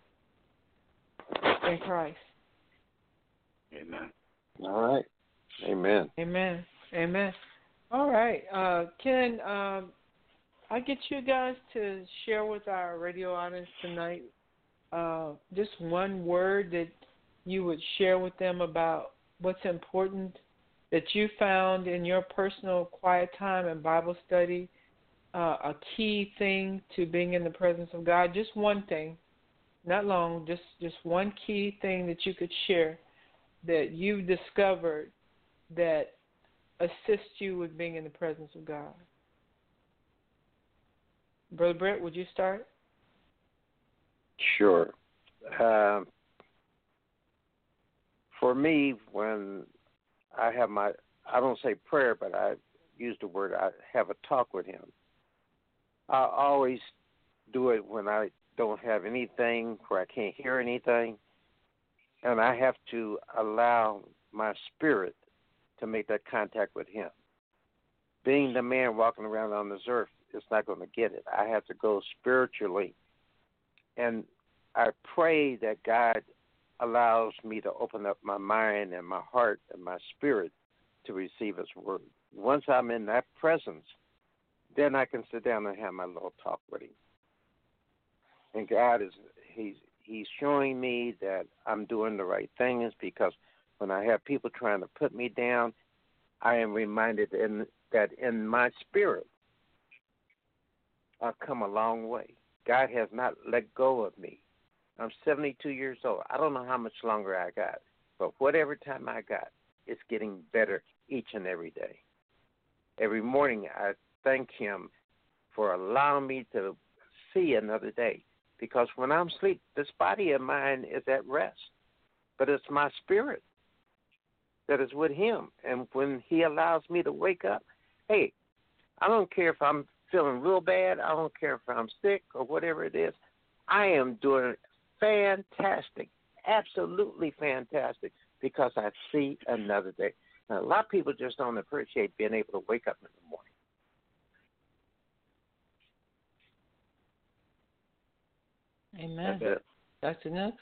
in Christ. Amen. All right. Amen. Amen. Amen. All right. Uh, Ken, uh, I get you guys to share with our radio audience tonight uh, just one word that you would share with them about what's important that you found in your personal quiet time and Bible study, uh, a key thing to being in the presence of God. Just one thing, not long, just, just one key thing that you could share that you've discovered that assists you with being in the presence of God. Brother Brett, would you start? Sure. Um, for me, when I have my, I don't say prayer, but I use the word, I have a talk with him. I always do it when I don't have anything, where I can't hear anything, and I have to allow my spirit to make that contact with him. Being the man walking around on this earth is not going to get it. I have to go spiritually, and I pray that God allows me to open up my mind and my heart and my spirit to receive his word. Once I'm in that presence, then I can sit down and have my little talk with him. And God is, he's he's showing me that I'm doing the right things, because when I have people trying to put me down, I am reminded in, that in my spirit, I've come a long way. God has not let go of me. I'm seventy-two years old. I don't know how much longer I got, but whatever time I got, it's getting better each and every day. Every morning I thank him for allowing me to see another day, because when I'm asleep, this body of mine is at rest, but it's my spirit that is with him. And when he allows me to wake up, hey, I don't care if I'm feeling real bad, I don't care if I'm sick or whatever it is, I am doing fantastic, absolutely fantastic, because I see another day. Now, a lot of people just don't appreciate being able to wake up in the morning. Amen. That's it. Doctor Nux?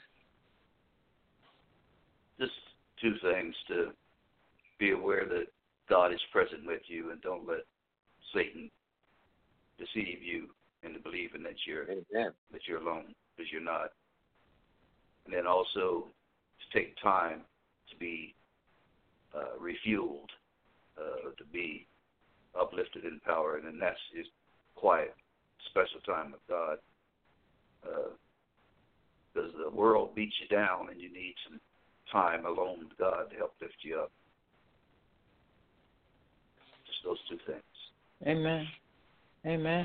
Just two things: to be aware that God is present with you, and don't let Satan deceive you into believing that you're Amen. that you're alone, because you're not. And then also to take time to be uh, refueled, uh, to be uplifted in power, and then that's his quiet, special time with God. Because uh, the world beats you down, and you need some time alone with God to help lift you up. Just those two things. Amen. Amen.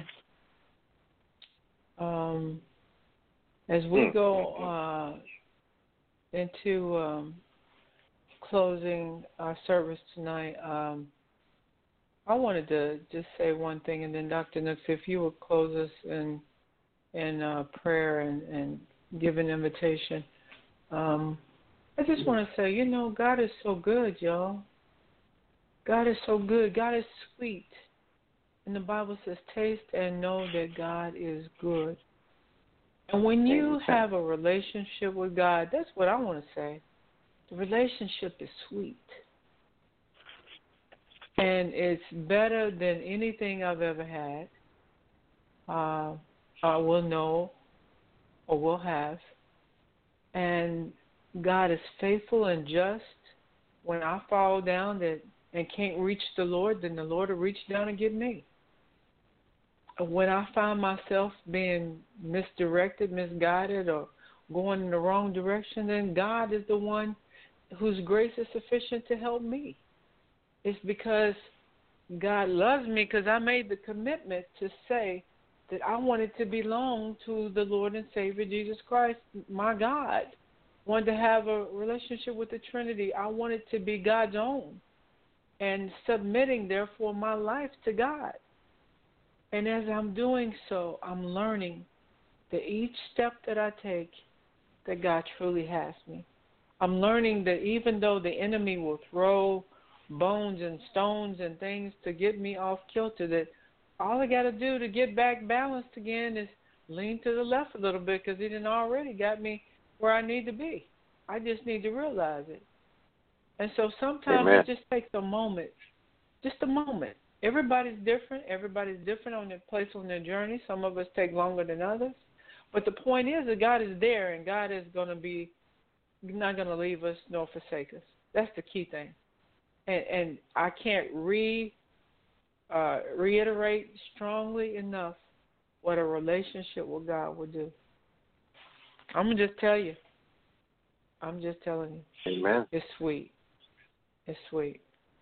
Um, as we go uh, into um, closing our service tonight, um, I wanted to just say one thing, and then Doctor Nux, if you would close us in in uh, prayer and, and give an invitation. Um, I just want to say, you know, God is so good, y'all. God is so good. God is sweet. And the Bible says, taste and know that God is good. And when you have a relationship with God, that's what I want to say. The relationship is sweet. And it's better than anything I've ever had, uh, I will know or will have. And God is faithful and just. When I fall down that and can't reach the Lord, then the Lord will reach down and get me. When I find myself being misdirected, misguided, or going in the wrong direction, then God is the one whose grace is sufficient to help me. It's because God loves me, because I made the commitment to say that I wanted to belong to the Lord and Savior Jesus Christ, my God. I wanted to have a relationship with the Trinity. I wanted to be God's own, and submitting, therefore, my life to God. And as I'm doing so, I'm learning that each step that I take, that God truly has me. I'm learning that even though the enemy will throw bones and stones and things to get me off kilter, that all I got to do to get back balanced again is lean to the left a little bit, because he done already got me where I need to be. I just need to realize it. And so sometimes Amen. it just takes a moment, just a moment. Everybody's different. Everybody's different on their place on their journey. Some of us take longer than others. But the point is that God is there, and God is going to be not going to leave us nor forsake us. That's the key thing. And, and I can't re uh, reiterate strongly enough what a relationship with God will do. I'm going to just tell you. I'm just telling you. Amen. It's sweet. It's sweet.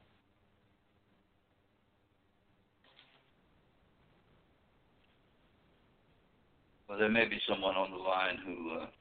Well, there may be someone on the line who uh,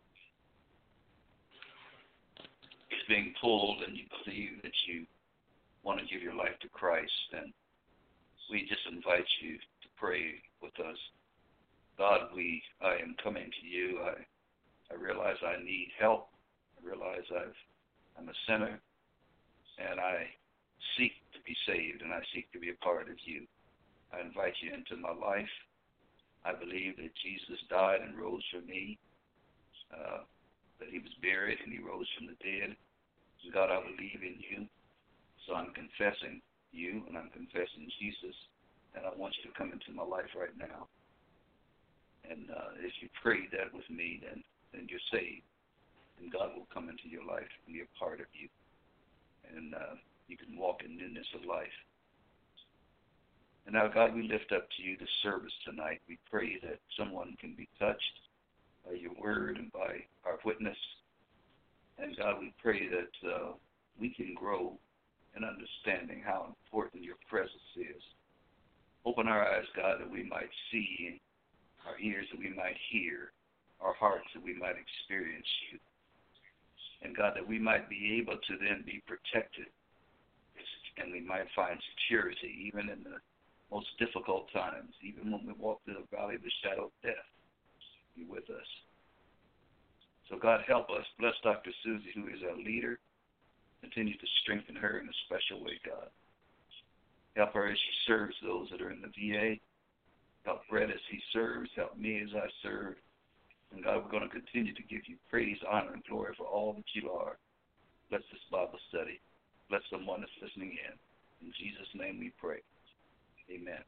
is being pulled, and you believe that you want to give your life to Christ, and we just invite you to pray with us. God, we I am coming to you. I I realize I need help. I realize I've I'm a sinner, and I seek to be saved, and I seek to be a part of you. I invite you into my life. I believe that Jesus died and rose for me, uh, that he was buried and he rose from the dead. God, I believe in you, so I'm confessing you and I'm confessing Jesus, and I want you to come into my life right now. And uh, if you prayed that with me, then, then you're saved, and God will come into your life and be a part of you, and uh, you can walk in newness of life. And now, God, we lift up to you the service tonight. We pray that someone can be touched by your word and by our witness. And, God, we pray that uh, we can grow in understanding how important your presence is. Open our eyes, God, that we might see, our ears that we might hear, our hearts that we might experience you. And, God, that we might be able to then be protected, and we might find security even in the most difficult times, even when we walk through the valley of the shadow of death. Be with us. So, God, help us. Bless Doctor Susie, who is our leader. Continue to strengthen her in a special way, God. Help her as she serves those that are in the V A. Help Brett as he serves. Help me as I serve. And, God, we're going to continue to give you praise, honor, and glory for all that you are. Bless this Bible study. Bless someone that's listening in. In Jesus' name we pray. Amen.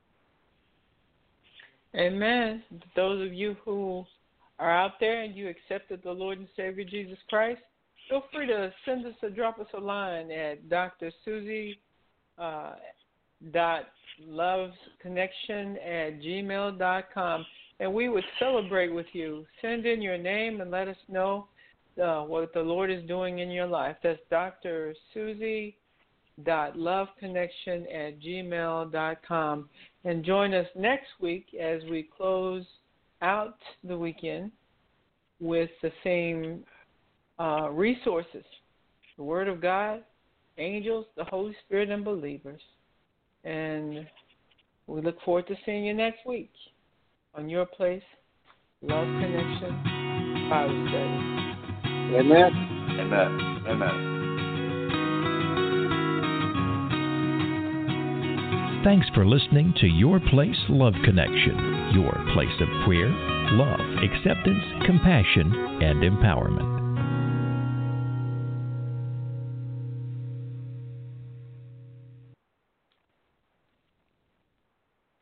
Amen. Those of you who are out there and you accepted the Lord and Savior Jesus Christ, feel free to send us or drop us a line at Doctor Susie uh, dot loves connection at gmail dot com, and we would celebrate with you. Send in your name and let us know uh, what the Lord is doing in your life. That's Doctor Susie dot love connection at gmail dot com, and join us next week as we close out the weekend with the theme uh, resources, the Word of God, angels, the Holy Spirit, and believers. And we look forward to seeing you next week on Your Place, Love Connection Bible Study. Amen. Amen. Amen. Thanks for listening to Your Place Love Connection, your place of prayer, love, acceptance, compassion, and empowerment.